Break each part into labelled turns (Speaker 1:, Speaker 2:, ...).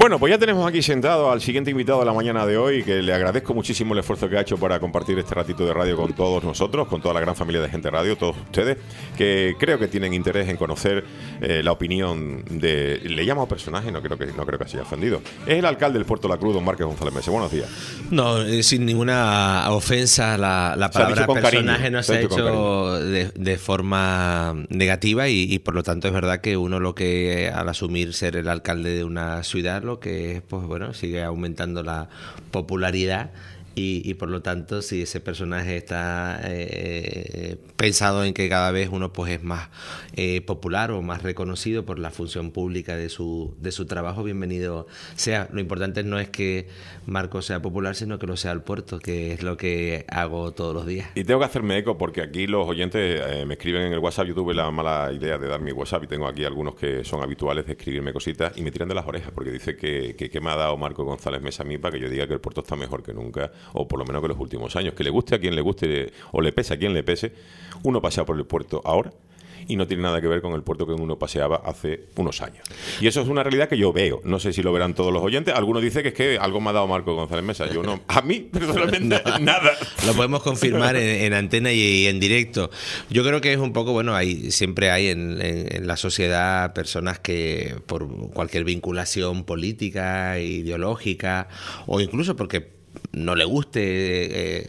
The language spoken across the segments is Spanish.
Speaker 1: Bueno, pues ya tenemos aquí sentado al siguiente invitado de la mañana de hoy, que le agradezco muchísimo el esfuerzo que ha hecho para compartir este ratito de radio con todos nosotros, con toda la gran familia de Gente Radio, todos ustedes, que creo que tienen interés en conocer la opinión de... Le llamo personaje, no creo que se haya ofendido. Es el alcalde del Puerto de la Cruz, don Márquez González Mesa. Buenos días.
Speaker 2: No, sin ninguna ofensa, la palabra personaje cariño, no se ha hecho de forma negativa y por lo tanto es verdad que uno lo que al asumir ser el alcalde de una ciudad lo que es, pues bueno, sigue aumentando la popularidad y por lo tanto si ese personaje está pensado en que cada vez uno pues es más popular o más reconocido por la función pública de su trabajo, bienvenido sea. Lo importante no es que Marco sea popular, sino que lo sea el puerto, que es lo que hago todos los días.
Speaker 1: Y tengo que hacerme eco porque aquí los oyentes me escriben en el WhatsApp. Yo tuve la mala idea de dar mi WhatsApp y tengo aquí algunos que son habituales de escribirme cositas y me tiran de las orejas porque dice que me ha dado Marco González Mesa a mí para que yo diga que el puerto está mejor que nunca, o por lo menos que los últimos años. Que le guste a quien le guste o le pese a quien le pese, uno pasea por el puerto ahora y no tiene nada que ver con el puerto que uno paseaba hace unos años. Y eso es una realidad que yo veo. No sé si lo verán todos los oyentes. Algunos dicen que es que algo me ha dado Marco González Mesa. Yo no. A mí, personalmente, nada.
Speaker 2: Lo podemos confirmar en antena y en directo. Yo creo que es un poco, bueno, siempre hay en la sociedad personas que por cualquier vinculación política, ideológica o incluso porque no le guste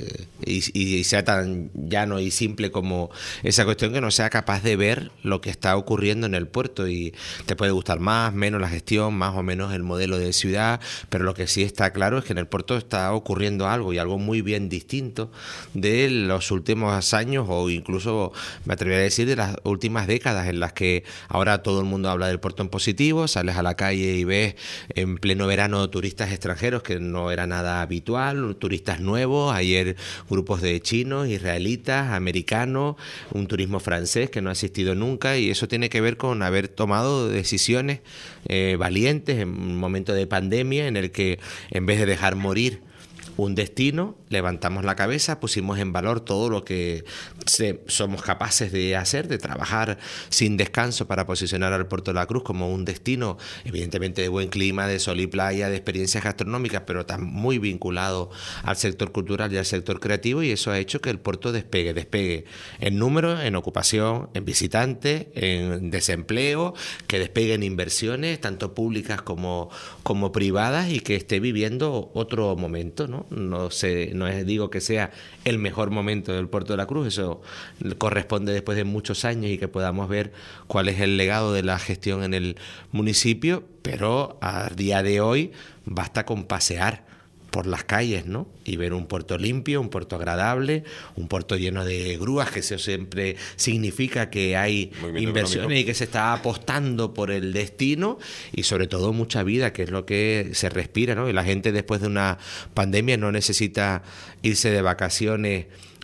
Speaker 2: y sea tan llano y simple como esa cuestión, que no sea capaz de ver lo que está ocurriendo en el puerto. Y te puede gustar más, menos la gestión, más o menos el modelo de ciudad, pero lo que sí está claro es que en el puerto está ocurriendo algo, y algo muy bien distinto de los últimos años, o incluso me atrevería a decir de las últimas décadas, en las que ahora todo el mundo habla del puerto en positivo. Sales a la calle y ves en pleno verano turistas extranjeros, que no era nada habitual, turistas nuevos, ayer grupos de chinos, israelitas, americanos, un turismo francés que no ha existido nunca, y eso tiene que ver con haber tomado decisiones valientes en un momento de pandemia en el que, en vez de dejar morir un destino, levantamos la cabeza, pusimos en valor todo lo que somos capaces de hacer, de trabajar sin descanso para posicionar al Puerto de la Cruz como un destino evidentemente de buen clima, de sol y playa, de experiencias gastronómicas, pero tan muy vinculado al sector cultural y al sector creativo, y eso ha hecho que el puerto despegue en número, en ocupación, en visitantes, en desempleo, que despegue en inversiones, tanto públicas como privadas, y que esté viviendo otro momento, ¿no? No digo que sea el mejor momento del Puerto de la Cruz, eso corresponde después de muchos años y que podamos ver cuál es el legado de la gestión en el municipio, pero a día de hoy basta con pasear por las calles, ¿no? Y ver un puerto limpio, un puerto agradable, un puerto lleno de grúas, que eso siempre significa que hay inversiones y que se está apostando por el destino, y sobre todo mucha vida, que es lo que se respira, ¿no? Y la gente después de una pandemia no necesita irse de vacaciones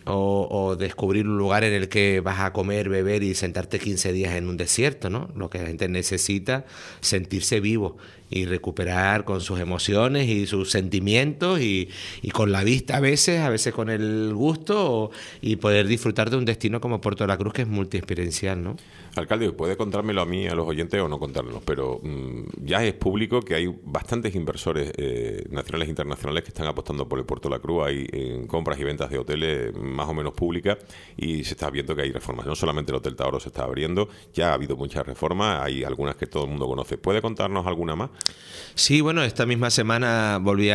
Speaker 2: o descubrir un lugar en el que vas a comer, beber y sentarte 15 días en un desierto, ¿no? Lo que la gente necesita es sentirse vivo y recuperar con sus emociones y sus sentimientos y con la vista a veces con el gusto, y poder disfrutar de un destino como Puerto de la Cruz, que es multiexperiencial, ¿no?
Speaker 1: Alcalde, puede contármelo a mí, a los oyentes, o no contármelo, pero ya es público que hay bastantes inversores nacionales e internacionales que están apostando por el Puerto de la Cruz. Hay compras y ventas de hoteles más o menos públicas, y se está viendo que hay reformas. No solamente el Hotel Taoro se está abriendo, ya ha habido muchas reformas, hay algunas que todo el mundo conoce. ¿Puede contarnos alguna más?
Speaker 2: Sí, bueno, esta misma semana volví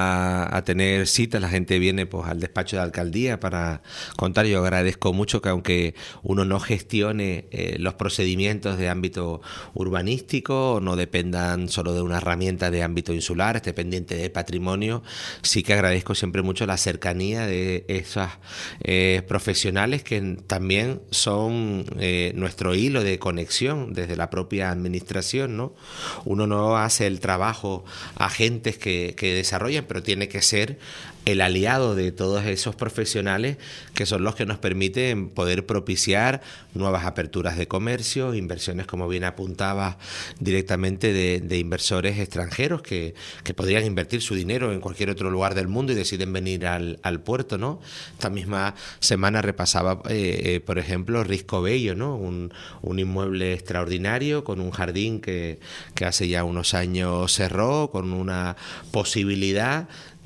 Speaker 2: a tener citas. La gente viene pues al despacho de alcaldía para contar. Yo agradezco mucho que, aunque uno no gestione los procedimientos de ámbito urbanístico, no dependan solo de una herramienta de ámbito insular, esté pendiente de patrimonio, sí que agradezco siempre mucho la cercanía de esas profesionales que también son nuestro hilo de conexión desde la propia administración, ¿no? Uno no hace el trabajo a agentes que desarrollan, pero tiene que ser el aliado de todos esos profesionales que son los que nos permiten poder propiciar nuevas aperturas de comercio, inversiones, como bien apuntaba, directamente de inversores extranjeros que podrían invertir su dinero en cualquier otro lugar del mundo y deciden venir al puerto, ¿no? Esta misma semana repasaba, por ejemplo, Risco Bello, ¿no? Un inmueble extraordinario con un jardín que hace ya unos años cerró, con una posibilidad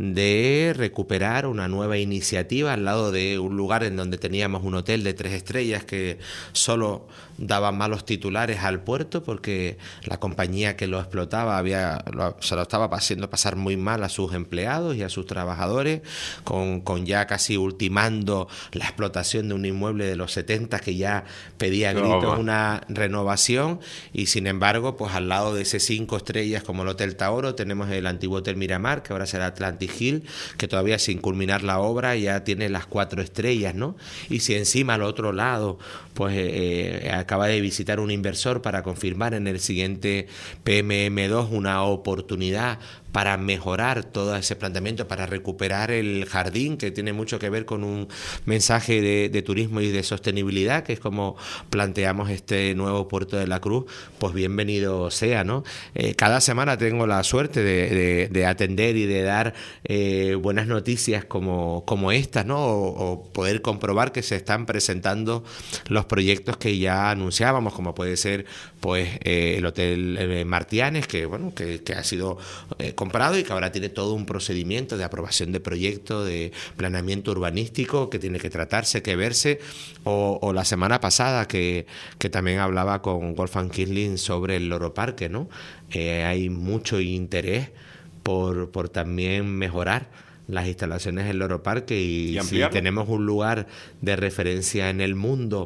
Speaker 2: de recuperar una nueva iniciativa al lado de un lugar en donde teníamos un hotel de 3 estrellas que solo daba malos titulares al puerto porque la compañía que lo explotaba se lo estaba haciendo pasar muy mal a sus empleados y a sus trabajadores, con ya casi ultimando la explotación de un inmueble de los 70 que ya pedía a gritos una renovación, y sin embargo, pues al lado de ese 5 estrellas como el Hotel Taoro tenemos el antiguo Hotel Miramar, que ahora será Atlantic Hill, que todavía sin culminar la obra ya tiene las 4 estrellas, ¿no? Y si encima al otro lado pues acaba de visitar un inversor para confirmar en el siguiente PMM2 una oportunidad para mejorar todo ese planteamiento, para recuperar el jardín, que tiene mucho que ver con un mensaje de turismo y de sostenibilidad, que es como planteamos este nuevo Puerto de la Cruz, pues bienvenido sea, ¿no? Cada semana tengo la suerte de atender y de dar buenas noticias como estas, ¿no? O poder comprobar que se están presentando los proyectos que ya anunciábamos, como puede ser pues el Hotel Martianes, que bueno, que ha sido comprado y que ahora tiene todo un procedimiento de aprobación de proyecto, de planeamiento urbanístico que tiene que tratarse, que verse, o la semana pasada que también hablaba con Wolfgang Kirchling sobre el Loro Parque, ¿no? Hay mucho interés por también mejorar las instalaciones del Loro Parque y si tenemos un lugar de referencia en el mundo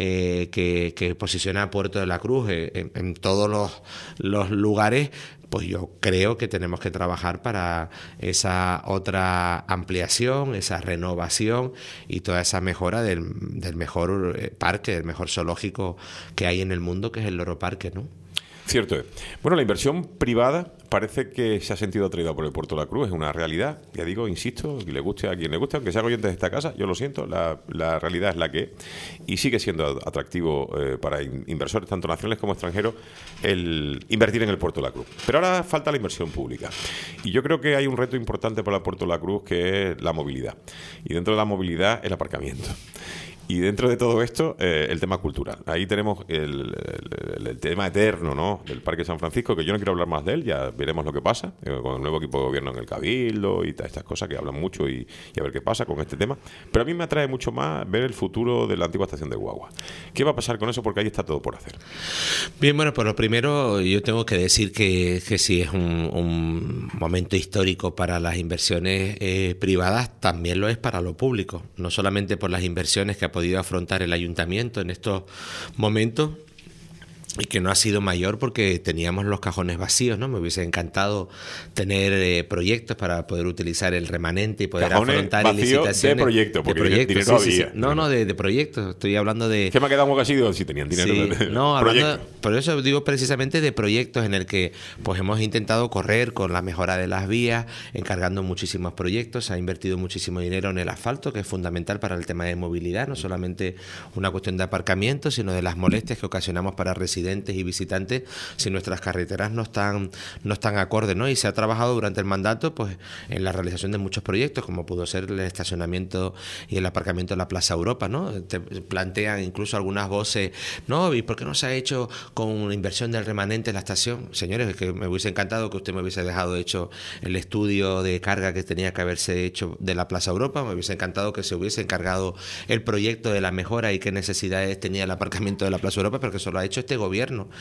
Speaker 2: que posiciona a Puerto de la Cruz en todos los lugares, pues yo creo que tenemos que trabajar para esa otra ampliación, esa renovación y toda esa mejora del mejor parque, del mejor zoológico que hay en el mundo, que es el Loro Parque, ¿no?
Speaker 1: Cierto es. Bueno, la inversión privada parece que se ha sentido atraída por el Puerto de la Cruz, es una realidad. Ya digo, insisto, que le guste a quien le guste, aunque sean oyentes de esta casa, yo lo siento, la realidad es la que es, y sigue siendo atractivo para inversores, tanto nacionales como extranjeros, el invertir en el Puerto de la Cruz. Pero ahora falta la inversión pública. Y yo creo que hay un reto importante para el Puerto de la Cruz, que es la movilidad. Y dentro de la movilidad, el aparcamiento. Y dentro de todo esto, el tema cultural. Ahí tenemos el tema eterno, ¿no?, del Parque San Francisco, que yo no quiero hablar más de él, ya veremos lo que pasa con el nuevo equipo de gobierno en el Cabildo y todas estas cosas que hablan mucho y a ver qué pasa con este tema. Pero a mí me atrae mucho más ver el futuro de la antigua estación de Guagua. ¿Qué va a pasar con eso? Porque ahí está todo por hacer.
Speaker 2: Bien, bueno, pues lo primero yo tengo que decir que sí es un momento histórico para las inversiones privadas, también lo es para lo público, no solamente por las inversiones que ha podido afrontar el ayuntamiento en estos momentos, y que no ha sido mayor porque teníamos los cajones vacíos, ¿no? Me hubiese encantado tener proyectos para poder utilizar el remanente y poder afrontar licitaciones
Speaker 1: de proyectos, porque dinero había.
Speaker 2: No, de proyectos. Estoy hablando de...
Speaker 1: ¿Qué me ha quedado casi? Si tenían dinero.
Speaker 2: Sí, no, hablando, por eso digo precisamente de proyectos en el que pues hemos intentado correr con la mejora de las vías, encargando muchísimos proyectos, se ha invertido muchísimo dinero en el asfalto, que es fundamental para el tema de movilidad, no solamente una cuestión de aparcamiento, sino de las molestias que ocasionamos para residentes y visitantes si nuestras carreteras no están acordes, ¿no? Y se ha trabajado durante el mandato pues en la realización de muchos proyectos, como pudo ser el estacionamiento y el aparcamiento de la Plaza Europa, ¿no? Te plantean incluso algunas voces, no, ¿y por qué no se ha hecho con una inversión del remanente en la estación? Señores, es que me hubiese encantado que usted me hubiese dejado hecho el estudio de carga que tenía que haberse hecho de la Plaza Europa, me hubiese encantado que se hubiese encargado el proyecto de la mejora y qué necesidades tenía el aparcamiento de la Plaza Europa, pero que eso lo ha hecho este gobierno.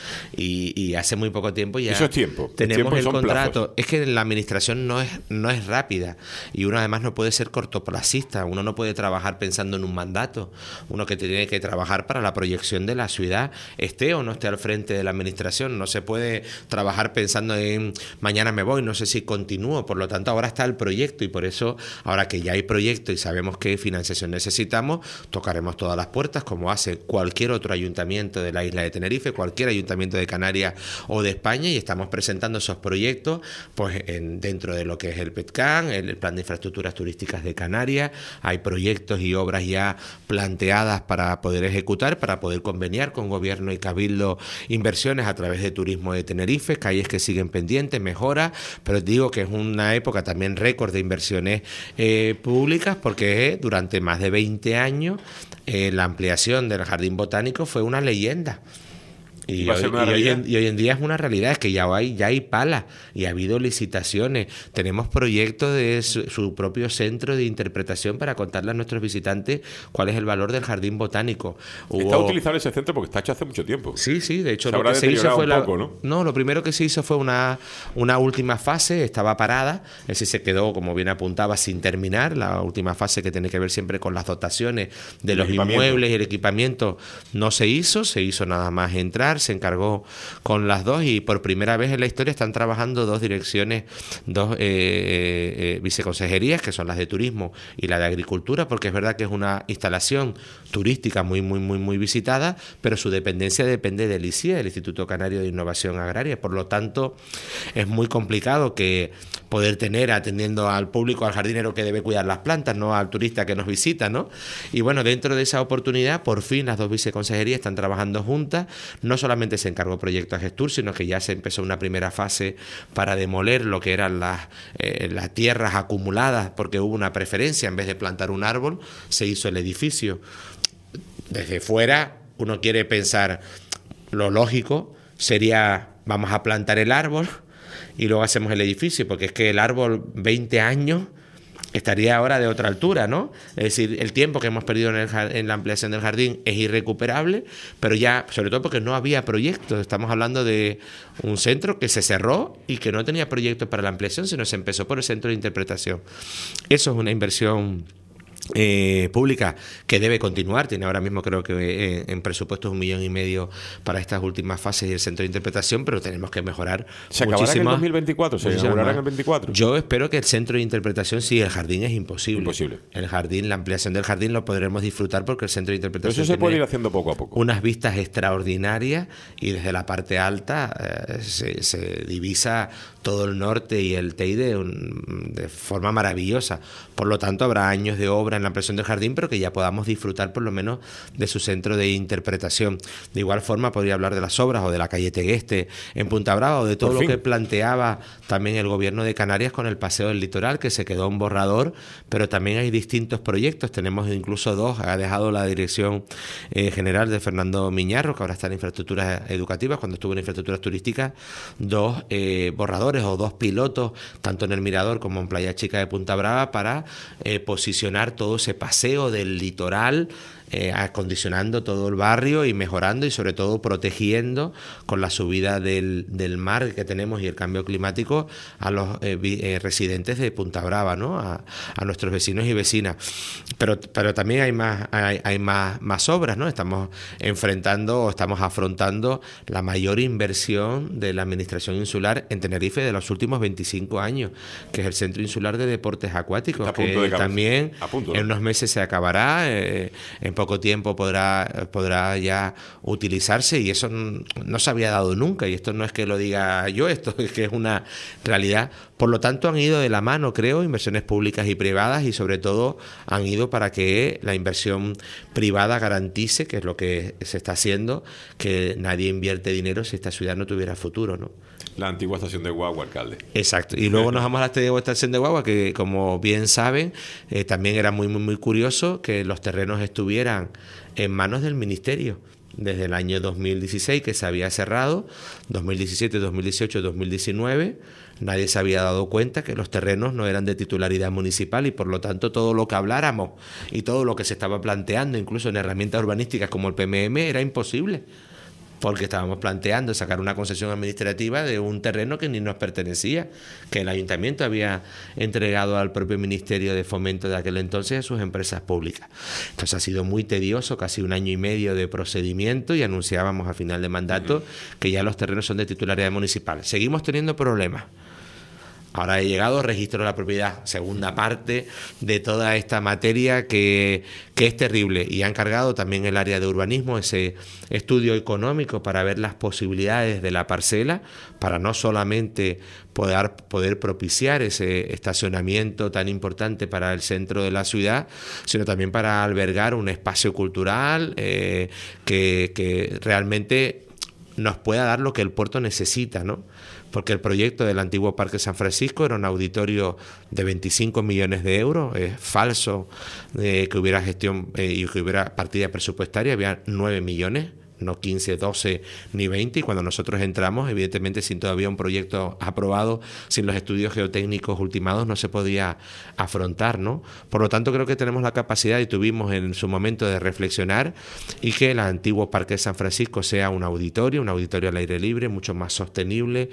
Speaker 2: Y hace muy poco tiempo ya
Speaker 1: eso es tiempo.
Speaker 2: Tenemos el contrato.
Speaker 1: Plazos.
Speaker 2: Es que la administración no es rápida y uno además no puede ser cortoplacista, uno no puede trabajar pensando en un mandato, uno que tiene que trabajar para la proyección de la ciudad, esté o no esté al frente de la administración, no se puede trabajar pensando en mañana me voy, no sé si continúo, por lo tanto ahora está el proyecto y por eso ahora que ya hay proyecto y sabemos qué financiación necesitamos, tocaremos todas las puertas como hace cualquier otro ayuntamiento de la isla de Tenerife, cualquier ayuntamiento de Canarias o de España, y estamos presentando esos proyectos pues dentro de lo que es el PETCAN, el Plan de Infraestructuras Turísticas de Canarias. Hay proyectos y obras ya planteadas para poder ejecutar, para poder conveniar con gobierno y cabildo inversiones a través de Turismo de Tenerife, calles que siguen pendientes, mejora, pero digo que es una época también récord de inversiones públicas, porque durante más de 20 años la ampliación del Jardín Botánico fue una leyenda. Y hoy en día es una realidad, es que ya hay palas y ha habido licitaciones. Tenemos proyectos de su propio centro de interpretación para contarle a nuestros visitantes cuál es el valor del Jardín Botánico.
Speaker 1: Está utilizado ese centro porque está hecho hace mucho tiempo.
Speaker 2: Sí, de hecho lo que se hizo fue lo primero que se hizo fue una última fase, estaba parada, es decir, se quedó, como bien apuntaba, sin terminar. La última fase, que tiene que ver siempre con las dotaciones de los inmuebles y el equipamiento, no se hizo nada más entrar. Se encargó con las dos, y por primera vez en la historia están trabajando dos direcciones, dos viceconsejerías, que son las de Turismo y la de Agricultura, porque es verdad que es una instalación turística muy visitada, pero su dependencia depende del ICIE, el Instituto Canario de Innovación Agraria. Por lo tanto, es muy complicado que poder tener atendiendo al público, al jardinero que debe cuidar las plantas, no al turista que nos visita, ¿no? Y bueno, dentro de esa oportunidad, por fin las dos viceconsejerías están trabajando juntas. No solamente se encargó Proyecto Agestur, sino que ya se empezó una primera fase para demoler lo que eran las tierras acumuladas, porque hubo una preferencia. En vez de plantar un árbol, se hizo el edificio. Desde fuera, uno quiere pensar, lo lógico sería: vamos a plantar el árbol y luego hacemos el edificio, porque es que el árbol 20 años estaría ahora de otra altura, ¿no? Es decir, el tiempo que hemos perdido en la ampliación del jardín es irrecuperable, pero ya, sobre todo porque no había proyectos. Estamos hablando de un centro que se cerró y que no tenía proyectos para la ampliación, sino se empezó por el centro de interpretación. Eso es una inversión pública que debe continuar. Tiene ahora mismo, creo que en presupuestos 1,5 millones para estas últimas fases y el centro de interpretación, pero tenemos que mejorar.
Speaker 1: ¿Se acabará en el 2024? ¿Se inaugurará en el 24?
Speaker 2: Yo espero que el centro de interpretación, sí, el jardín es imposible. El jardín, la ampliación del jardín lo podremos disfrutar, porque el centro de interpretación,
Speaker 1: pero eso se puede ir haciendo poco a poco.
Speaker 2: Unas vistas extraordinarias, y desde la parte alta se divisa todo el norte y el Teide de forma maravillosa. Por lo tanto, habrá años de obra en la ampliación del jardín, pero que ya podamos disfrutar por lo menos de su centro de interpretación. De igual forma, podría hablar de las obras o de la calle Tegueste en Punta Brava, o de todo lo que planteaba también el gobierno de Canarias con el Paseo del Litoral, que se quedó en borrador, pero también hay distintos proyectos. Tenemos incluso dos, ha dejado la dirección general de Fernando Miñarro, que ahora está en infraestructuras educativas, cuando estuvo en infraestructuras turísticas, dos borradores o dos pilotos, tanto en el Mirador como en Playa Chica de Punta Brava, para posicionar todo ese paseo del litoral, acondicionando todo el barrio y mejorando, y sobre todo protegiendo con la subida del mar que tenemos y el cambio climático a los residentes de Punta Brava, ¿no? A nuestros vecinos y vecinas. Pero también hay más obras, ¿no? Estamos afrontando la mayor inversión de la Administración Insular en Tenerife de los últimos 25 años, que es el Centro Insular de Deportes Acuáticos, que también en unos meses se acabará, en poco tiempo podrá ya utilizarse, y eso no se había dado nunca, y esto no es que lo diga yo, esto es que es una realidad. Por lo tanto, han ido de la mano, creo, inversiones públicas y privadas, y sobre todo han ido para que la inversión privada garantice, que es lo que se está haciendo, que nadie invierte dinero si esta ciudad no tuviera futuro, ¿no?
Speaker 1: La antigua estación de guagua, alcalde.
Speaker 2: Exacto. Y luego nos vamos a la antigua estación de guagua, que, como bien saben, también era muy curioso que los terrenos estuvieran en manos del Ministerio. Desde el año 2016, que se había cerrado, 2017, 2018, 2019, nadie se había dado cuenta que los terrenos no eran de titularidad municipal, y por lo tanto todo lo que habláramos y todo lo que se estaba planteando, incluso en herramientas urbanísticas como el PMM, era imposible, porque estábamos planteando sacar una concesión administrativa de un terreno que ni nos pertenecía, que el ayuntamiento había entregado al propio Ministerio de Fomento de aquel entonces a sus empresas públicas. Entonces ha sido muy tedioso, casi 1 año y medio de procedimiento, y anunciábamos a final de mandato que ya los terrenos son de titularidad municipal. Seguimos teniendo problemas. Ahora he llegado, registro de la propiedad, segunda parte de toda esta materia que es terrible. Y ha encargado también el área de urbanismo ese estudio económico para ver las posibilidades de la parcela, para no solamente poder propiciar ese estacionamiento tan importante para el centro de la ciudad, sino también para albergar un espacio cultural que realmente nos pueda dar lo que el puerto necesita, ¿no? Porque el proyecto del antiguo Parque San Francisco era un auditorio de 25 millones de euros, es falso que hubiera gestión y que hubiera partida presupuestaria, había 9 millones, no 15, 12 ni 20, y cuando nosotros entramos, evidentemente sin todavía un proyecto aprobado, sin los estudios geotécnicos ultimados, no se podía afrontar, ¿no? Por lo tanto, creo que tenemos la capacidad y tuvimos en su momento de reflexionar y que el antiguo Parque de San Francisco sea un auditorio al aire libre, mucho más sostenible,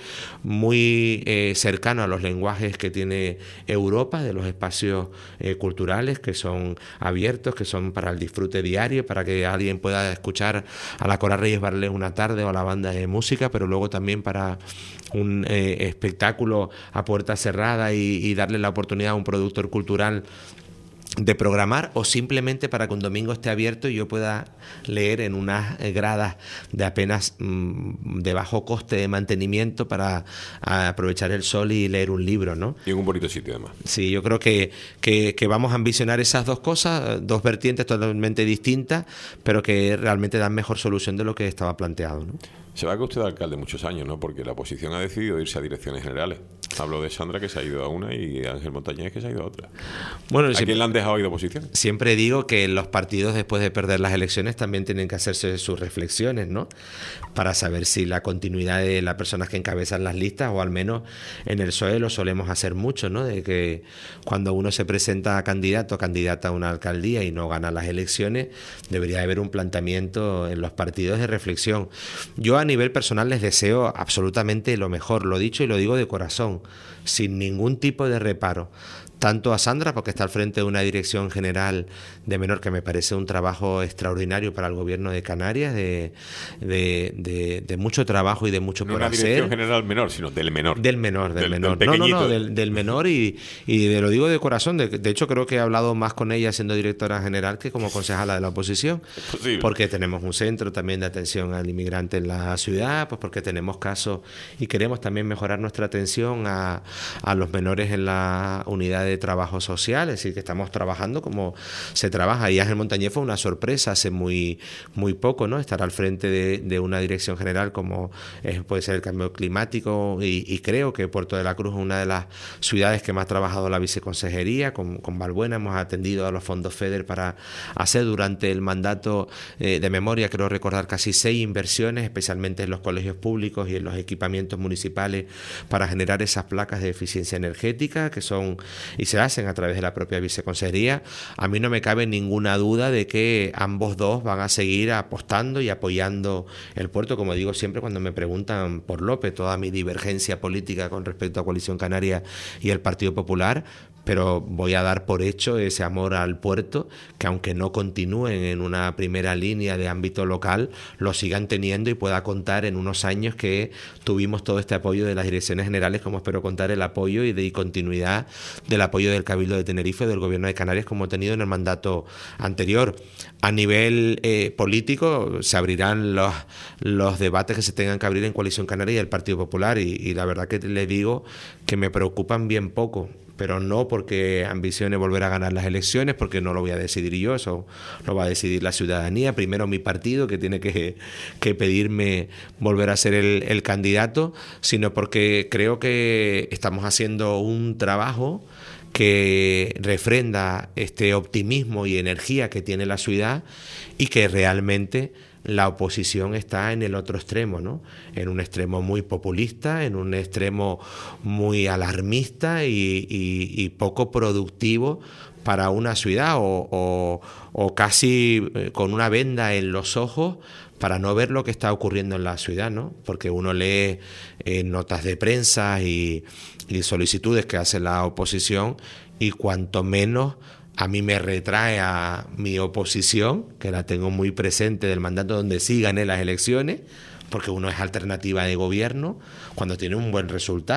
Speaker 2: muy cercano a los lenguajes que tiene Europa, de los espacios culturales que son abiertos, que son para el disfrute diario, para que alguien pueda escuchar a la Cora Reyes Barles una tarde o a la banda de música, pero luego también para un espectáculo a puerta cerrada y darle la oportunidad a un productor cultural de programar, o simplemente para que un domingo esté abierto y yo pueda leer en unas gradas de apenas de bajo coste de mantenimiento para aprovechar el sol y leer un libro, ¿no?
Speaker 1: Y en un bonito sitio además.
Speaker 2: Sí, yo creo que vamos a ambicionar esas dos cosas, dos vertientes totalmente distintas, pero que realmente dan mejor solución de lo que estaba planteado, ¿no?
Speaker 1: Se va a que usted alcalde muchos años, ¿no? Porque la oposición ha decidido irse a direcciones generales. Hablo de Sandra, que se ha ido a una, y Ángel Montañés, que se ha ido a otra.
Speaker 2: Bueno,
Speaker 1: ¿A quién le han dejado ir de oposición?
Speaker 2: Siempre digo que los partidos, después de perder las elecciones, también tienen que hacerse sus reflexiones, ¿no? Para saber si la continuidad de las personas que encabezan las listas, o al menos en el PSOE lo solemos hacer mucho, ¿no? De que cuando uno se presenta a candidato o candidata a una alcaldía y no gana las elecciones, debería haber un planteamiento en los partidos de reflexión. Yo a nivel personal les deseo absolutamente lo mejor, lo dicho y lo digo de corazón, sin ningún tipo de reparo. Tanto a Sandra, porque está al frente de una dirección general de menor, que me parece un trabajo extraordinario para el gobierno de Canarias, de mucho trabajo y de mucho por hacer.
Speaker 1: No una dirección general menor, sino del menor.
Speaker 2: Del menor. Del menor y lo digo de corazón. De hecho, creo que he hablado más con ella siendo directora general que como concejala de la oposición.
Speaker 1: Es posible.
Speaker 2: Porque tenemos un centro también de atención al inmigrante en la ciudad, pues porque tenemos casos y queremos también mejorar nuestra atención a los menores en la unidad de trabajo social, es decir, que estamos trabajando como se trabaja. Y Ángel Montañés fue una sorpresa hace muy poco, ¿no? Estar al frente de una dirección general como puede ser el cambio climático, y creo que Puerto de la Cruz es una de las ciudades que más ha trabajado la viceconsejería. Con Balbuena hemos atendido a los fondos FEDER para hacer durante el mandato de memoria, creo recordar, casi 6 inversiones, especialmente en los colegios públicos y en los equipamientos municipales, para generar esas placas de eficiencia energética que son y se hacen a través de la propia viceconsejería. A mí no me cabe ninguna duda de que ambos dos van a seguir apostando y apoyando el puerto. Como digo siempre cuando me preguntan por López, toda mi divergencia política con respecto a Coalición Canaria y el Partido Popular, pero voy a dar por hecho ese amor al puerto, que aunque no continúen en una primera línea de ámbito local, lo sigan teniendo y pueda contar en unos años que tuvimos todo este apoyo de las direcciones generales, como espero contar el apoyo y de continuidad del apoyo del Cabildo de Tenerife, del Gobierno de Canarias, como he tenido en el mandato anterior. A nivel político se abrirán los debates que se tengan que abrir en Coalición Canaria y el Partido Popular, y la verdad que les digo que me preocupan bien poco, pero no porque ambicione volver a ganar las elecciones, porque no lo voy a decidir yo, eso lo va a decidir la ciudadanía, primero mi partido, que tiene que pedirme volver a ser el candidato, sino porque creo que estamos haciendo un trabajo que refrenda este optimismo y energía que tiene la ciudad, y que realmente la oposición está en el otro extremo, ¿no? En un extremo muy populista, en un extremo muy alarmista y poco productivo para una ciudad, o casi con una venda en los ojos para no ver lo que está ocurriendo en la ciudad, ¿no? Porque uno lee notas de prensa y solicitudes que hace la oposición, y cuanto menos a mí me retrae a mi oposición, que la tengo muy presente del mandato donde sí gané las elecciones, porque uno es alternativa de gobierno cuando tiene un buen resultado.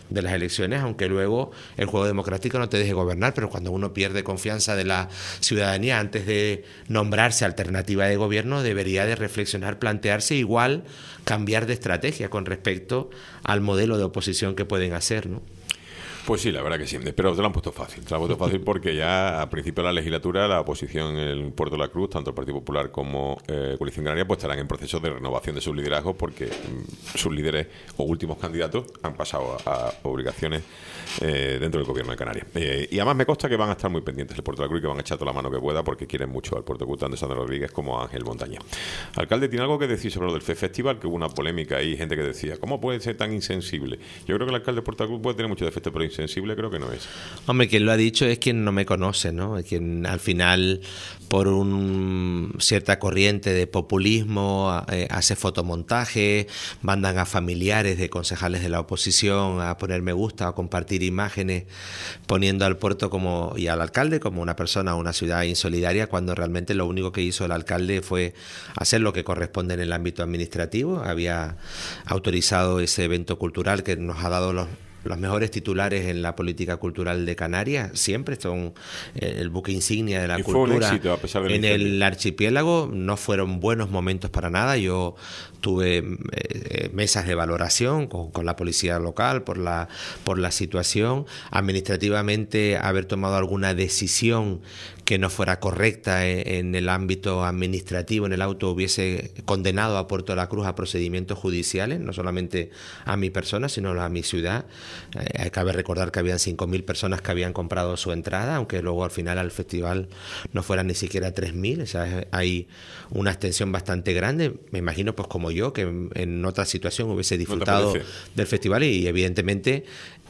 Speaker 2: de las elecciones, aunque luego el juego democrático no te deje gobernar, pero cuando uno pierde confianza de la ciudadanía antes de nombrarse alternativa de gobierno, debería de reflexionar, plantearse, igual cambiar de estrategia con respecto al modelo de oposición que pueden hacer, ¿no?
Speaker 1: Pues sí, la verdad que sí, pero te lo han puesto fácil. Te lo han puesto fácil porque ya a principio de la legislatura la oposición en el Puerto de la Cruz, tanto el Partido Popular como Coalición Canaria, pues estarán en proceso de renovación de sus liderazgos porque sus líderes o últimos candidatos han pasado a obligaciones dentro del gobierno de Canarias. Y además me consta que van a estar muy pendientes del Puerto de la Cruz y que van a echar toda la mano que pueda porque quieren mucho al Puerto de Cruz, tanto Sandra Rodríguez como Ángel Montaña. Alcalde, ¿tiene algo que decir sobre lo del FES Festival? Que hubo una polémica y gente que decía, ¿cómo puede ser tan insensible? Yo creo que el alcalde de Puerto de la Cruz puede tener mucho defecto, pero insensible creo que no es.
Speaker 2: Hombre, quien lo ha dicho es quien no me conoce, ¿no? Quien al final, por cierta corriente de populismo, hace fotomontaje, mandan a familiares de concejales de la oposición a poner me gusta o compartir imágenes poniendo al puerto y al alcalde como una persona o una ciudad insolidaria, cuando realmente lo único que hizo el alcalde fue hacer lo que corresponde en el ámbito administrativo. Había autorizado ese evento cultural que nos ha dado los mejores titulares en la política cultural de Canarias, siempre son el buque insignia de la cultura
Speaker 1: éxito, a pesar del
Speaker 2: en
Speaker 1: incendio.
Speaker 2: el archipiélago. No fueron buenos momentos para nada. Yo tuve mesas de valoración con la policía local por la situación. Administrativamente, haber tomado alguna decisión que no fuera correcta en el ámbito administrativo, en el auto, hubiese condenado a Puerto de la Cruz a procedimientos judiciales, no solamente a mi persona, sino a mi ciudad. Cabe recordar que habían 5.000 personas que habían comprado su entrada, aunque luego al final al festival no fueran ni siquiera 3.000. O sea, hay una extensión bastante grande. Me imagino, pues como yo, que en otra situación hubiese disfrutado del festival y evidentemente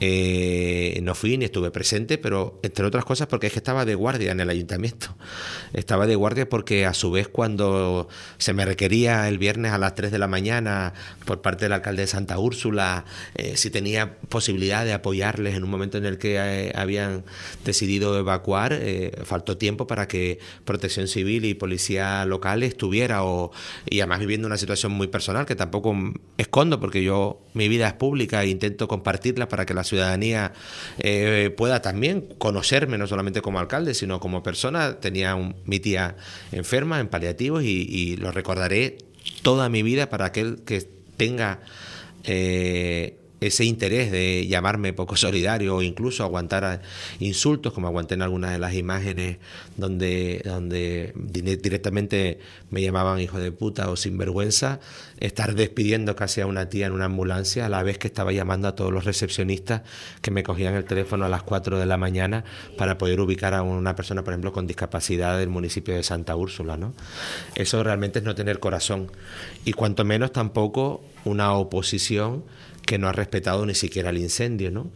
Speaker 2: no fui ni estuve presente, pero entre otras cosas porque es que estaba de guardia en el ayuntamiento. Estaba de guardia porque a su vez cuando se me requería el viernes a las 3 de la mañana por parte del alcalde de Santa Úrsula si tenía posibilidad de apoyarles en un momento en el que habían decidido evacuar, faltó tiempo para que Protección Civil y Policía Local estuviera, y además viviendo una situación muy personal que tampoco escondo porque mi vida es pública e intento compartirla para que la ciudadanía pueda también conocerme, no solamente como alcalde, sino como persona. Tenía mi tía enferma en paliativos y lo recordaré toda mi vida para aquel que tenga ese interés de llamarme poco solidario o incluso aguantar insultos, como aguanté en algunas de las imágenes donde directamente me llamaban hijo de puta o sinvergüenza, estar despidiendo casi a una tía en una ambulancia a la vez que estaba llamando a todos los recepcionistas que me cogían el teléfono a las 4 de la mañana para poder ubicar a una persona, por ejemplo, con discapacidad del municipio de Santa Úrsula, ¿no? Eso realmente es no tener corazón, y cuanto menos tampoco una oposición que no ha respetado ni siquiera el incendio, ¿no?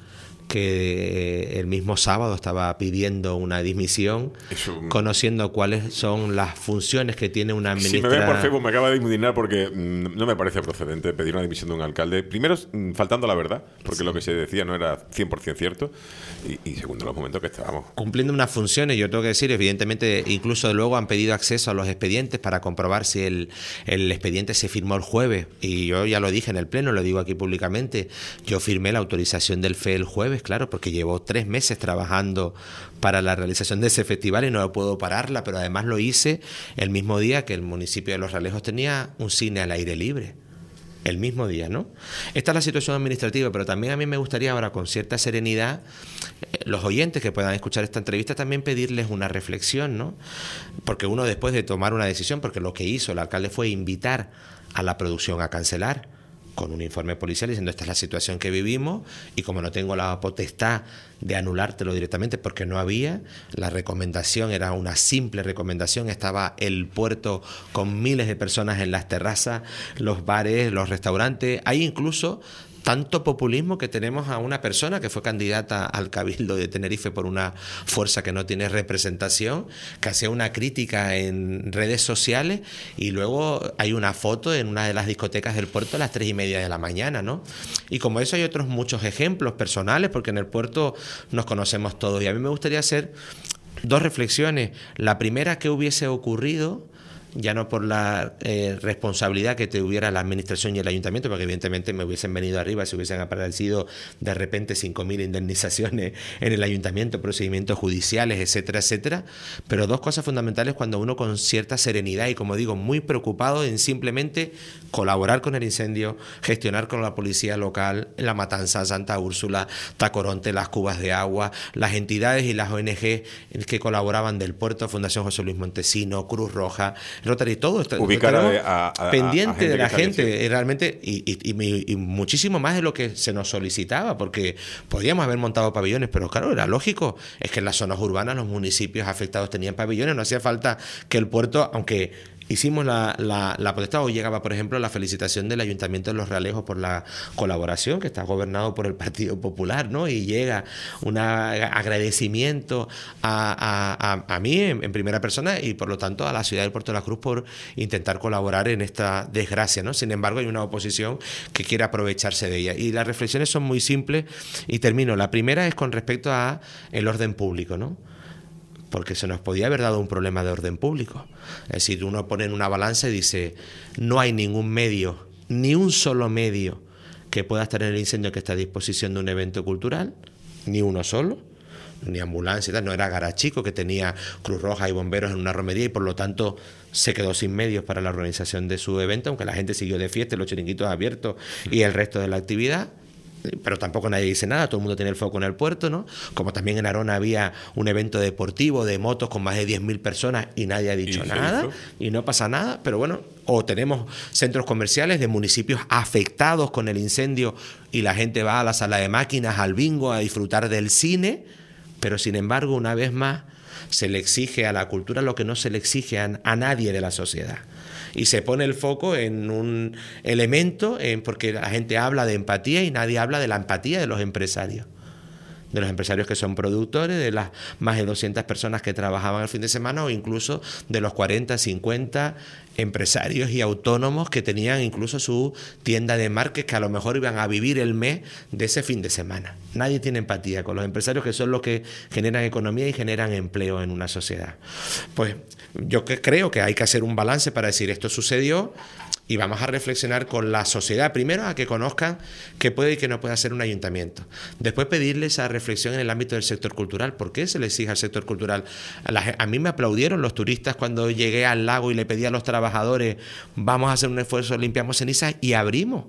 Speaker 2: Que el mismo sábado estaba pidiendo una dimisión, conociendo cuáles son las funciones que tiene una ministra.
Speaker 1: Si me ven por Facebook me acaba de indignar porque no me parece procedente pedir una dimisión de un alcalde. Primero, faltando la verdad, porque lo que se decía no era 100% cierto, y segundo, en los momentos que estábamos
Speaker 2: cumpliendo unas funciones. Yo tengo que decir, evidentemente, incluso luego han pedido acceso a los expedientes para comprobar si el expediente se firmó el jueves, y yo ya lo dije en el pleno, lo digo aquí públicamente, yo firmé la autorización del FE el jueves, claro, porque llevo 3 meses trabajando para la realización de ese festival y no puedo pararla, pero además lo hice el mismo día que el municipio de Los Realejos tenía un cine al aire libre. El mismo día, ¿no? Esta es la situación administrativa, pero también a mí me gustaría ahora, con cierta serenidad, los oyentes que puedan escuchar esta entrevista, también pedirles una reflexión, ¿no? Porque uno, después de tomar una decisión, porque lo que hizo el alcalde fue invitar a la producción a cancelar, con un informe policial diciendo esta es la situación que vivimos, y como no tengo la potestad de anulártelo directamente porque no había, la recomendación era una simple recomendación, estaba el puerto con miles de personas en las terrazas, los bares, los restaurantes, hay incluso tanto populismo que tenemos a una persona que fue candidata al Cabildo de Tenerife por una fuerza que no tiene representación, que hacía una crítica en redes sociales, y luego hay una foto en una de las discotecas del puerto a las 3:30 de la mañana, ¿no? Y como eso hay otros muchos ejemplos personales, porque en el puerto nos conocemos todos, y a mí me gustaría hacer 2 reflexiones. La primera, ¿qué hubiese ocurrido ya no por la responsabilidad que tuviera la administración y el ayuntamiento, porque evidentemente me hubiesen venido arriba si hubiesen aparecido de repente 5.000 indemnizaciones en el ayuntamiento, procedimientos judiciales, etcétera, etcétera. Pero dos cosas fundamentales cuando uno con cierta serenidad y, como digo, muy preocupado en simplemente colaborar con el incendio, gestionar con la policía local, la Matanza, Santa Úrsula, Tacoronte, las cubas de agua, las entidades y las ONG que colaboraban del puerto, Fundación José Luis Montesino, Cruz Roja, Rotary, todo esto.
Speaker 1: Ubicar
Speaker 2: pendiente de la gente,
Speaker 1: y
Speaker 2: realmente, y muchísimo más de lo que se nos solicitaba, porque podíamos haber montado pabellones, pero claro, era lógico, es que en las zonas urbanas los municipios afectados tenían pabellones, no hacía falta que el puerto, aunque hicimos la protesta, hoy llegaba, por ejemplo, la felicitación del Ayuntamiento de Los Realejos por la colaboración, que está gobernado por el Partido Popular, ¿no? Y llega un agradecimiento a mí en primera persona y, por lo tanto, a la ciudad de Puerto de la Cruz por intentar colaborar en esta desgracia, ¿no? Sin embargo, hay una oposición que quiere aprovecharse de ella. Y las reflexiones son muy simples y termino. La primera es con respecto a el orden público, ¿no? Porque se nos podía haber dado un problema de orden público. Es decir, uno pone en una balanza y dice, no hay ningún medio, ni un solo medio que pueda estar en el incendio que esté a disposición de un evento cultural, ni uno solo, ni ambulancia y tal. No era Garachico, que tenía Cruz Roja y bomberos en una romería y por lo tanto se quedó sin medios para la organización de su evento, aunque la gente siguió de fiesta, los chiringuitos abiertos y el resto de la actividad. Pero tampoco nadie dice nada, todo el mundo tiene el foco en el puerto, ¿no? Como también en Arona había un evento deportivo de motos con más de 10.000 personas y nadie ha dicho nada y no pasa nada, pero bueno, o tenemos centros comerciales de municipios afectados con el incendio y la gente va a la sala de máquinas, al bingo, a disfrutar del cine, pero sin embargo, una vez más, se le exige a la cultura lo que no se le exige a nadie de la sociedad. Y se pone el foco en un elemento, porque la gente habla de empatía y nadie habla de la empatía de los empresarios que son productores, de las más de 200 personas que trabajaban el fin de semana o incluso de los 40, 50 empresarios y autónomos que tenían incluso su tienda de marques que a lo mejor iban a vivir el mes de ese fin de semana. Nadie tiene empatía con los empresarios, que son los que generan economía y generan empleo en una sociedad. Pues yo creo que hay que hacer un balance para decir esto sucedió y vamos a reflexionar con la sociedad, primero a que conozcan qué puede y qué no puede hacer un ayuntamiento. Después pedirles esa reflexión en el ámbito del sector cultural. ¿Por qué se le exige al sector cultural? A mí me aplaudieron los turistas cuando llegué al lago y le pedí a los trabajadores, vamos a hacer un esfuerzo, limpiamos cenizas y abrimos.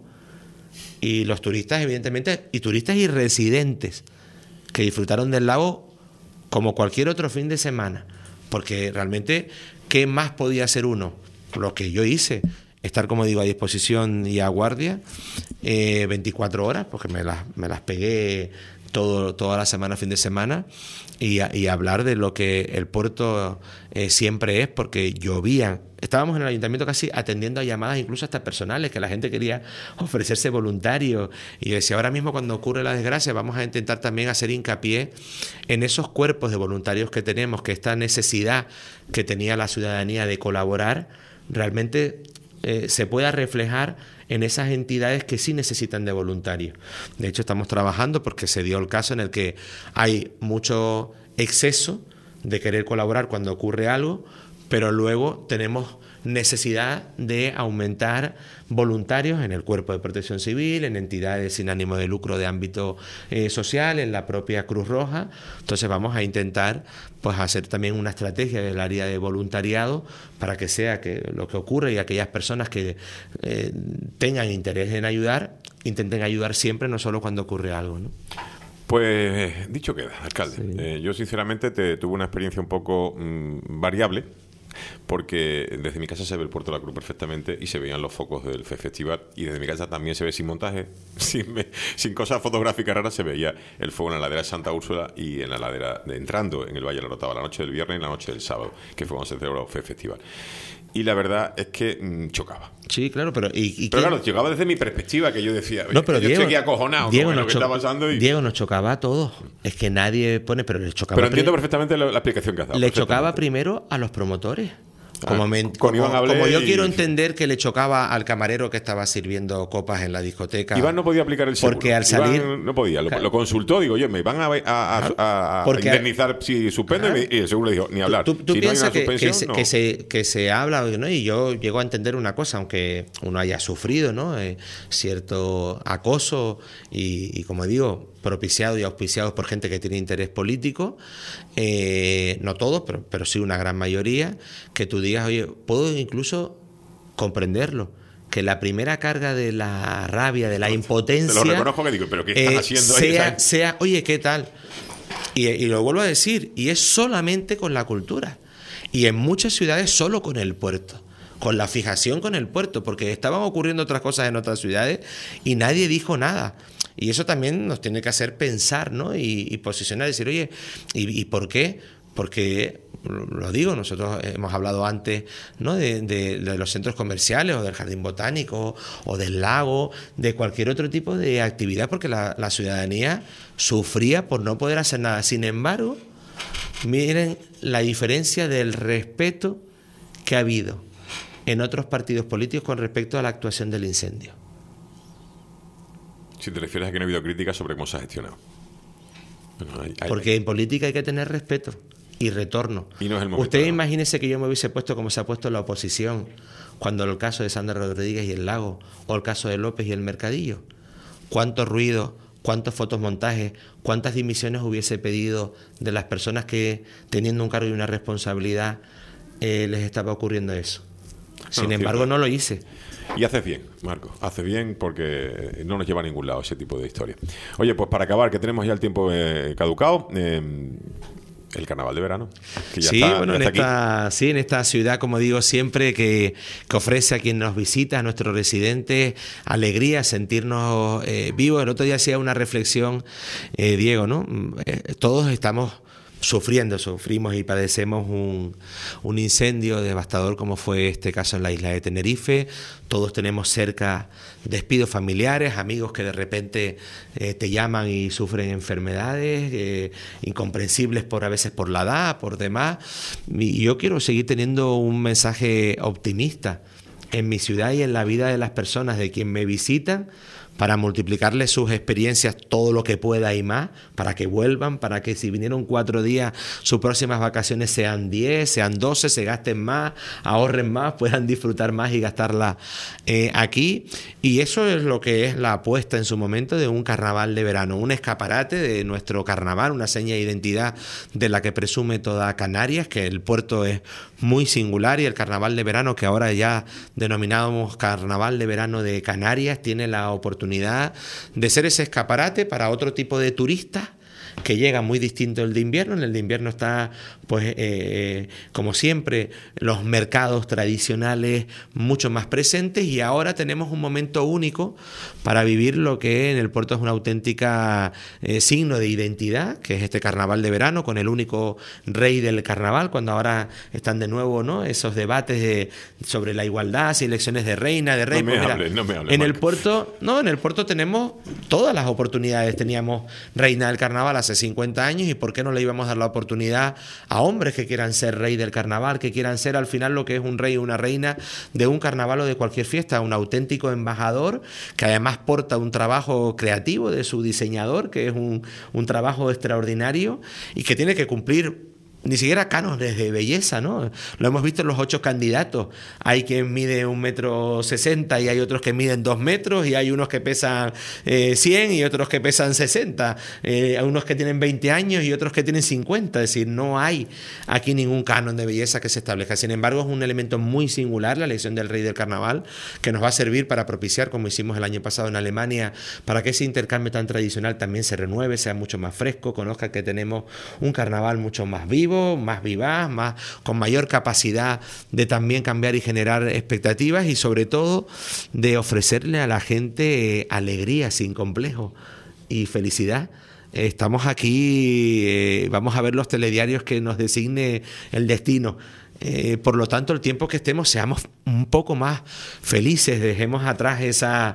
Speaker 2: Y los turistas, evidentemente, y turistas y residentes que disfrutaron del lago como cualquier otro fin de semana. Porque realmente, ¿qué más podía hacer uno? Lo que yo hice, estar, como digo, a disposición y a guardia 24 horas, porque me las pegué toda la semana, fin de semana, y hablar de lo que el puerto siempre es, porque llovían. Estábamos en el ayuntamiento casi atendiendo a llamadas incluso hasta personales, que la gente quería ofrecerse voluntario. Y yo decía, ahora mismo cuando ocurre la desgracia vamos a intentar también hacer hincapié en esos cuerpos de voluntarios que tenemos, que esta necesidad que tenía la ciudadanía de colaborar realmente se pueda reflejar en esas entidades que sí necesitan de voluntarios. De hecho, estamos trabajando porque se dio el caso en el que hay mucho exceso de querer colaborar cuando ocurre algo, pero luego tenemos necesidad de aumentar voluntarios en el Cuerpo de Protección Civil, en entidades sin ánimo de lucro de ámbito social, en la propia Cruz Roja. Entonces vamos a intentar pues hacer también una estrategia del área de voluntariado para que sea que lo que ocurre y aquellas personas que tengan interés en ayudar, intenten ayudar siempre, no solo cuando ocurre algo, ¿no?
Speaker 1: Pues dicho queda, alcalde. Sí. Yo sinceramente tuve una experiencia un poco variable, porque desde mi casa se ve el Puerto de la Cruz perfectamente y se veían los focos del festival, y desde mi casa también se ve sin montaje, sin cosas fotográficas raras, se veía el fuego en la ladera de Santa Úrsula y en la ladera entrando en el Valle de la Rotava la noche del viernes y la noche del sábado, que fue cuando se celebró el festival. Y la verdad es que chocaba.
Speaker 2: Sí, claro, pero...
Speaker 1: pero claro, chocaba desde mi perspectiva, que yo decía,
Speaker 2: no, pero
Speaker 1: yo
Speaker 2: Diego,
Speaker 1: estoy aquí acojonado con lo que está pasando.
Speaker 2: Diego, nos chocaba a todos. Es que nadie pone... Pero le chocaba...
Speaker 1: Pero entiendo perfectamente la explicación que has dado.
Speaker 2: Le chocaba primero a los promotores.
Speaker 1: Con Iván hablé
Speaker 2: como yo
Speaker 1: y-
Speaker 2: quiero entender que le chocaba al camarero que estaba sirviendo copas en la discoteca.
Speaker 1: Iván no podía aplicar el seguro.
Speaker 2: Porque al salir...
Speaker 1: Iván no podía.
Speaker 2: Claro.
Speaker 1: Lo consultó, digo, oye, me van a
Speaker 2: Porque-
Speaker 1: indemnizar si suspendo,
Speaker 2: Claro.
Speaker 1: y el seguro le dijo, ni hablar.
Speaker 2: Tú
Speaker 1: Si no hay
Speaker 2: piensas
Speaker 1: una
Speaker 2: que,
Speaker 1: suspensión, no.
Speaker 2: que se habla, ¿no? Y yo llego a entender una cosa, aunque uno haya sufrido, ¿no? Cierto acoso y, como digo, propiciado y auspiciados por gente que tiene interés político, no todos, pero sí una gran mayoría, que tú digas, oye, puedo incluso comprenderlo, que la primera carga de la rabia, de la impotencia...
Speaker 1: Te lo reconozco que digo, pero ¿qué están haciendo ahí?
Speaker 2: sea, oye, ¿qué tal? Y lo vuelvo a decir, y es solamente con la cultura. Y en muchas ciudades solo con el puerto, con la fijación con el puerto, porque estaban ocurriendo otras cosas en otras ciudades y nadie dijo nada. Y eso también nos tiene que hacer pensar, ¿no? Y posicionar, decir, oye, ¿y por qué? Porque, lo digo, nosotros hemos hablado antes, ¿no? de los centros comerciales o del jardín botánico o del lago, de cualquier otro tipo de actividad, porque la ciudadanía sufría por no poder hacer nada. Sin embargo, miren la diferencia del respeto que ha habido en otros partidos políticos con respecto a la actuación del incendio.
Speaker 1: Si te refieres a que no ha habido críticas sobre cómo se ha gestionado. Bueno,
Speaker 2: Porque en política hay que tener respeto y retorno.
Speaker 1: Y no es el momento.
Speaker 2: Usted imagínese que yo me hubiese puesto como se ha puesto la oposición cuando el caso de Sandra Rodríguez y el Lago, o el caso de López y el Mercadillo. ¿Cuánto ruido, cuántos fotomontajes, cuántas dimisiones hubiese pedido de las personas que, teniendo un cargo y una responsabilidad, les estaba ocurriendo eso? Sin embargo,
Speaker 1: cierto.
Speaker 2: no lo hice.
Speaker 1: Y haces bien, Marco, haces bien porque no nos lleva a ningún lado ese tipo de historia. Oye, pues para acabar, que tenemos ya el tiempo caducado, el carnaval de verano. Que ya
Speaker 2: Sí,
Speaker 1: está,
Speaker 2: bueno,
Speaker 1: ya está aquí.
Speaker 2: en esta ciudad, como digo siempre, que ofrece a quien nos visita, a nuestros residentes, alegría, sentirnos vivos. El otro día hacía una reflexión, Diego, ¿no? Todos estamos sufrimos y padecemos un incendio devastador como fue este caso en la isla de Tenerife. Todos tenemos cerca despidos familiares, amigos que de repente te llaman y sufren enfermedades incomprensibles a veces por la edad, por demás. Y yo quiero seguir teniendo un mensaje optimista en mi ciudad y en la vida de las personas, de quien me visitan, para multiplicarles sus experiencias todo lo que pueda y más, para que vuelvan, para que si vinieron 4 días, sus próximas vacaciones sean 10, sean 12, se gasten más, ahorren más, puedan disfrutar más y gastarla aquí. Y eso es lo que es la apuesta en su momento de un carnaval de verano, un escaparate de nuestro carnaval, una seña de identidad de la que presume toda Canarias, que el puerto es muy singular, y el carnaval de verano, que ahora ya denominamos Carnaval de Verano de Canarias, tiene la oportunidad de ser ese escaparate para otro tipo de turistas que llega muy distinto del de invierno. En el de invierno está, pues, como siempre, los mercados tradicionales mucho más presentes, y ahora tenemos un momento único para vivir lo que en el puerto es una auténtica signo de identidad, que es este carnaval de verano, con el único rey del carnaval, cuando ahora están de nuevo, ¿no?, esos debates sobre la igualdad, si elecciones de reina, de rey.
Speaker 1: No me hables,
Speaker 2: en el
Speaker 1: Marco.
Speaker 2: puerto tenemos todas las oportunidades. Teníamos reina del carnaval hace 50 años, y ¿por qué no le íbamos a dar la oportunidad a hombres que quieran ser rey del carnaval, que quieran ser al final lo que es un rey o una reina de un carnaval o de cualquier fiesta? Un auténtico embajador que además porta un trabajo creativo de su diseñador, que es un trabajo extraordinario y que tiene que cumplir ni siquiera cánones de belleza, ¿no? Lo hemos visto en los 8 candidatos. Hay quien mide 1,60 m y hay otros que miden 2 metros, y hay unos que pesan 100 y otros que pesan 60. Hay unos que tienen 20 años y otros que tienen 50. Es decir, no hay aquí ningún canon de belleza que se establezca. Sin embargo, es un elemento muy singular la elección del rey del carnaval, que nos va a servir para propiciar, como hicimos el año pasado en Alemania, para que ese intercambio tan tradicional también se renueve, sea mucho más fresco, conozca que tenemos un carnaval mucho más vivo, más vivaz, con mayor capacidad de también cambiar y generar expectativas, y sobre todo de ofrecerle a la gente alegría sin complejo y felicidad. Estamos aquí, vamos a ver los telediarios que nos designe el destino. por lo tanto, el tiempo que estemos seamos un poco más felices, dejemos atrás esa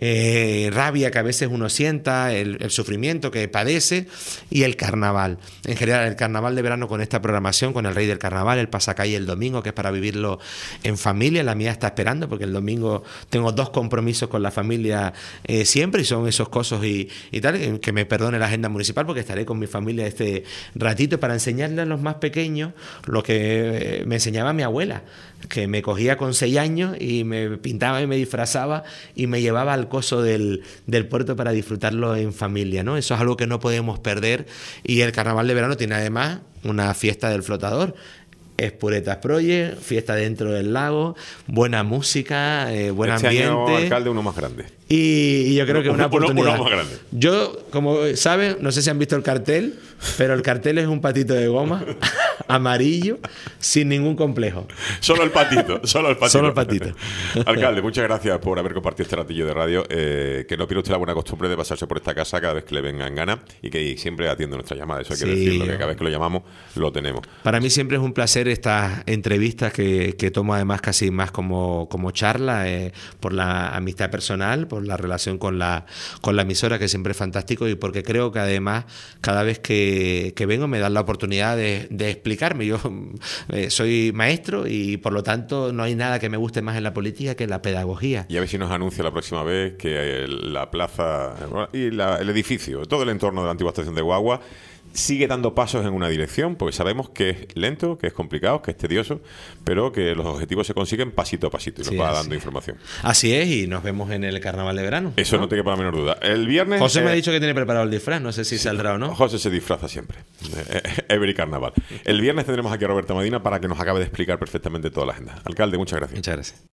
Speaker 2: rabia que a veces uno sienta, el sufrimiento que padece, y el carnaval. En general, el carnaval de verano con esta programación, con el Rey del Carnaval, el pasacalle el domingo, que es para vivirlo en familia. La mía está esperando porque el domingo tengo 2 compromisos con la familia siempre, y son esos cosas y tal, que me perdone la agenda municipal, porque estaré con mi familia este ratito para enseñarle a los más pequeños lo que me enseñaba mi abuela, que me cogía con 6 años y me pintaba y me disfrazaba y me llevaba al coso del puerto para disfrutarlo en familia, ¿no? Eso es algo que no podemos perder, y el carnaval de verano tiene además una fiesta del flotador. Espuretas Project, fiesta dentro del lago, buena música, buen ambiente.
Speaker 1: Año, alcalde, uno más grande.
Speaker 2: Y yo creo que es una oportunidad.
Speaker 1: Uno más grande.
Speaker 2: Yo, como saben, no sé si han visto el cartel, pero el cartel es un patito de goma amarillo, sin ningún complejo.
Speaker 1: Solo el patito.
Speaker 2: Solo el patito.
Speaker 1: Alcalde, muchas gracias por haber compartido este ratillo de radio. Que no pierda usted la buena costumbre de pasarse por esta casa cada vez que le venga en gana, y que siempre atiende nuestra llamada. Eso hay que decirlo, que cada vez que lo llamamos lo tenemos.
Speaker 2: Para mí siempre es un placer estas entrevistas que tomo además casi más como charla, por la amistad personal, por la relación con la emisora, que siempre es fantástico, y porque creo que además cada vez que vengo me dan la oportunidad de explicarme. Yo soy maestro y por lo tanto no hay nada que me guste más en la política que la pedagogía.
Speaker 1: Y a ver si nos anuncia la próxima vez que la plaza y el edificio, todo el entorno de la antigua estación de Guagua sigue dando pasos en una dirección, porque sabemos que es lento, que es complicado, que es tedioso, pero que los objetivos se consiguen pasito a pasito, y nos va dando información.
Speaker 2: Así es, y nos vemos en el carnaval de verano.
Speaker 1: Eso no te quepa la menor duda. El viernes...
Speaker 2: José me ha dicho que tiene preparado el disfraz, no sé si saldrá o no.
Speaker 1: José se disfraza siempre. Every carnaval. El viernes tendremos aquí a Roberto Medina para que nos acabe de explicar perfectamente toda la agenda. Alcalde, muchas gracias.
Speaker 2: Muchas gracias.